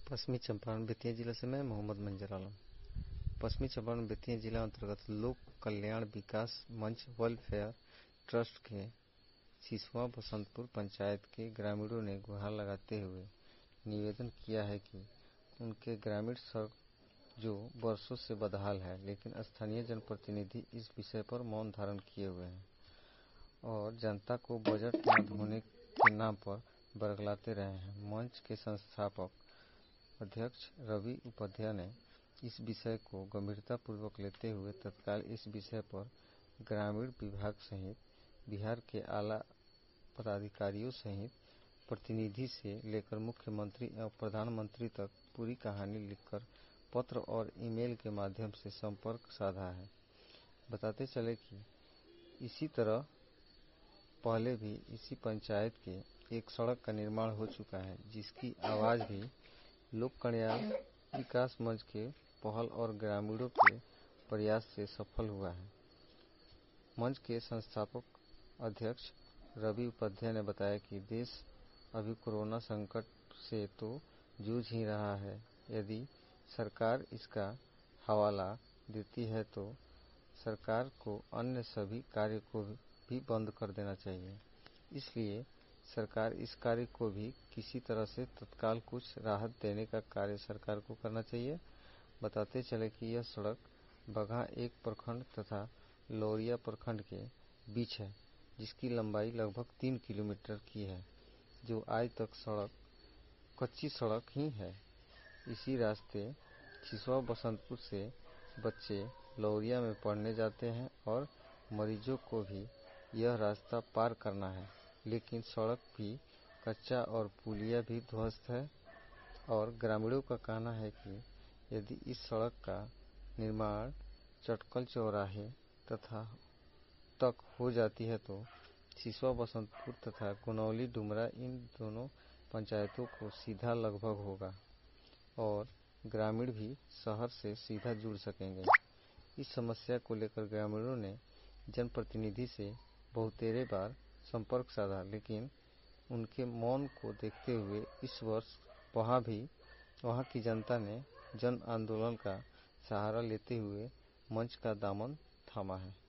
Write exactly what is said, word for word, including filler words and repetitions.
पश्चिमी चंपारण बेतिया जिला से मैं मोहम्मद मंजर आलम। पश्चिमी चंपारण बेतिया जिला अंतर्गत लोक कल्याण विकास मंच वेलफेयर ट्रस्ट के सिसवा बसंतपुर पंचायत के ग्रामीणों ने गुहार लगाते हुए निवेदन किया है कि उनके ग्रामीण सड़क जो वर्षों से बदहाल है, लेकिन स्थानीय जनप्रतिनिधि इस विषय पर मौन धारण किए हुए हैं और जनता को बजट न होने के नाम पर बरगलाते रहे हैं। मंच के संस्थापक अध्यक्ष रवि उपाध्याय ने इस विषय को गंभीरतापूर्वक लेते हुए तत्काल इस विषय पर ग्रामीण विभाग सहित बिहार के आला पदाधिकारियों सहित प्रतिनिधि से लेकर मुख्यमंत्री एवं प्रधानमंत्री तक पूरी कहानी लिखकर पत्र और ईमेल के माध्यम से संपर्क साधा है। बताते चले कि इसी तरह पहले भी इसी पंचायत के एक सड़क का निर्माण हो चुका है, जिसकी आवाज भी लोक कल्याण विकास मंच के पहल और ग्रामीणों के प्रयास से सफल हुआ है। मंच के संस्थापक अध्यक्ष रवि उपाध्याय ने बताया कि देश अभी कोरोना संकट से तो जूझ ही रहा है। यदि सरकार इसका हवाला देती है तो सरकार को अन्य सभी कार्य को भी बंद कर देना चाहिए। इसलिए सरकार इस कार्य को भी किसी तरह से तत्काल कुछ राहत देने का कार्य सरकार को करना चाहिए। बताते चले कि यह सड़क बगहा एक प्रखंड तथा लौरिया प्रखंड के बीच है, जिसकी लंबाई लगभग तीन किलोमीटर की है, जो आज तक सड़क कच्ची सड़क ही है। इसी रास्ते सिसवा बसंतपुर से बच्चे लौरिया में पढ़ने जाते हैं और मरीजों को भी यह रास्ता पार करना है, लेकिन सड़क भी कच्चा और पुलिया भी ध्वस्त है। और ग्रामीणों का कहना है कि यदि इस सड़क का निर्माण चटकल चौराहे तथा तक हो जाती है तो सिसवा बसंतपुर तथा गुनौली डुमरा इन दोनों पंचायतों को सीधा लगभग होगा और ग्रामीण भी शहर से सीधा जुड़ सकेंगे। इस समस्या को लेकर ग्रामीणों ने जनप्रतिनिधि से बहुतेरे बार संपर्क साधा, लेकिन उनके मौन को देखते हुए इस वर्ष वहां भी वहां की जनता ने जन आंदोलन का सहारा लेते हुए मंच का दामन थामा है।